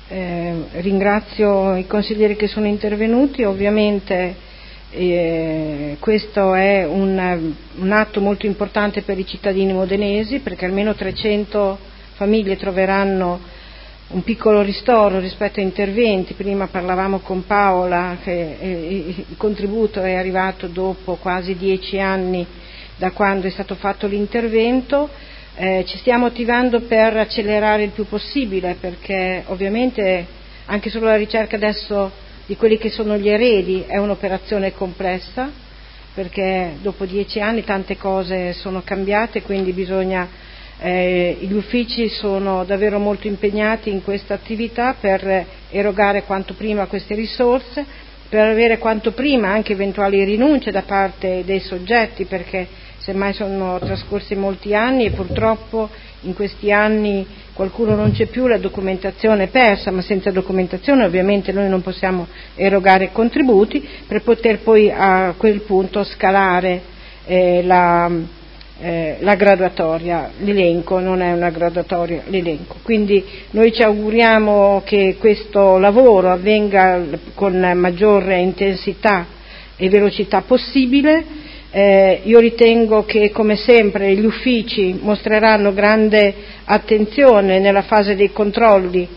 Ringrazio i consiglieri che sono intervenuti. Ovviamente questo è un atto molto importante per i cittadini modenesi, perché almeno 300 famiglie troveranno un piccolo ristoro rispetto a interventi. Prima parlavamo con Paola che il contributo è arrivato dopo quasi 10 anni da quando è stato fatto l'intervento. Ci stiamo attivando per accelerare il più possibile, perché ovviamente anche solo la ricerca adesso di quelli che sono gli eredi è un'operazione complessa, perché dopo 10 anni tante cose sono cambiate, quindi gli uffici sono davvero molto impegnati in questa attività per erogare quanto prima queste risorse, per avere quanto prima anche eventuali rinunce da parte dei soggetti, perché semmai sono trascorsi molti anni e purtroppo in questi anni qualcuno non c'è più, la documentazione è persa, ma senza documentazione ovviamente noi non possiamo erogare contributi, per poter poi a quel punto scalare la graduatoria. L'elenco non è una graduatoria, l'elenco. Quindi noi ci auguriamo che questo lavoro avvenga con maggior intensità e velocità possibile. Io ritengo che come sempre gli uffici mostreranno grande attenzione nella fase dei controlli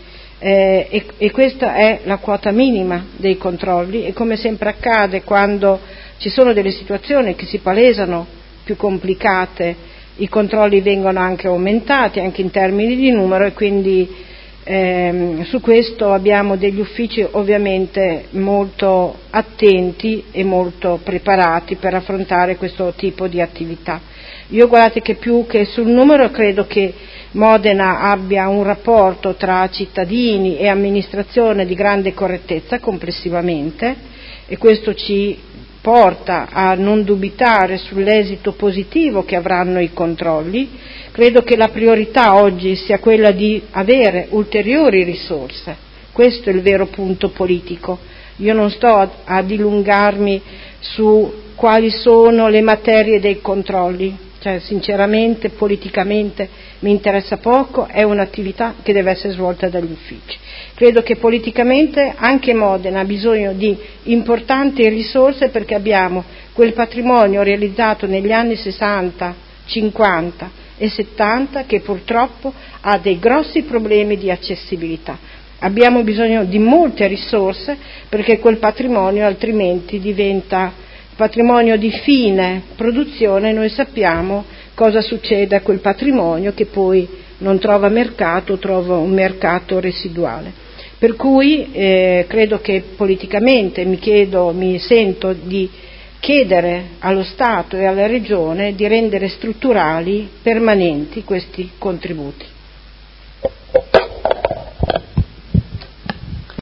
e questa è la quota minima dei controlli, e come sempre accade quando ci sono delle situazioni che si palesano più complicate, i controlli vengono anche aumentati anche in termini di numero, e quindi su questo abbiamo degli uffici ovviamente molto attenti e molto preparati per affrontare questo tipo di attività. Io guardate che più che sul numero credo che Modena abbia un rapporto tra cittadini e amministrazione di grande correttezza complessivamente, e questo ci porta a non dubitare sull'esito positivo che avranno i controlli. Credo che la priorità oggi sia quella di avere ulteriori risorse, questo è il vero punto politico. Io non sto a dilungarmi su quali sono le materie dei controlli, cioè sinceramente politicamente mi interessa poco, è un'attività che deve essere svolta dagli uffici. Credo che politicamente anche Modena ha bisogno di importanti risorse, perché abbiamo quel patrimonio realizzato negli anni 60, 50 e 70 che purtroppo ha dei grossi problemi di accessibilità. Abbiamo bisogno di molte risorse, perché quel patrimonio altrimenti diventa patrimonio di fine produzione. Noi sappiamo cosa succede a quel patrimonio, che poi non trova mercato, trova un mercato residuale. Per cui credo che politicamente mi sento di chiedere allo Stato e alla Regione di rendere strutturali, permanenti questi contributi.